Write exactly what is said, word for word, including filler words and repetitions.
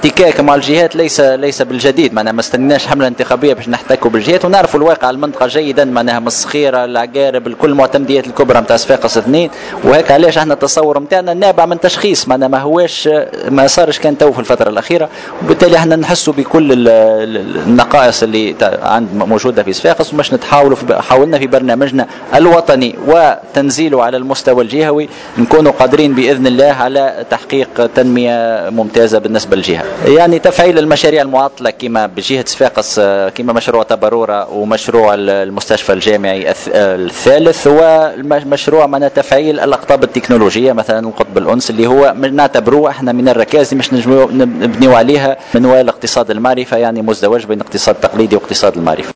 الاحتكاك مع الجهات ليس ليس بالجديد، معناها ما استنيناش حمله انتخابيه باش نحتكوا بالجهات، ونعرفوا الواقع المنطقه جيدا، معناها من الصخيره العقارب الكل المعتمديات الكبرى نتاع صفاقس اثنين. وهيك علاش احنا التصور نتاعنا نابع من تشخيص، معناها ما هواش ما صارش كان تو في الفتره الاخيره، وبالتالي احنا نحسوا بكل النقائص اللي عند موجوده في صفاقس، ومش نتحاولوا حاولنا في برنامجنا الوطني وتنزيله على المستوى الجهوي نكونوا قادرين باذن الله على تحقيق تنميه ممتازه بالنسبه للجهه. يعني تفعيل المشاريع المعطله كما بجهه صفاقس كما مشروع تبروره ومشروع المستشفى الجامعي الثالث، ومشروع من تفعيل الاقطاب التكنولوجيه مثلا القطب الانس اللي هو نعتبروه احنا من الركائز مش نبنيو عليها منوال اقتصاد المعرفه، يعني مزدوج بين اقتصاد تقليدي واقتصاد المعرفه.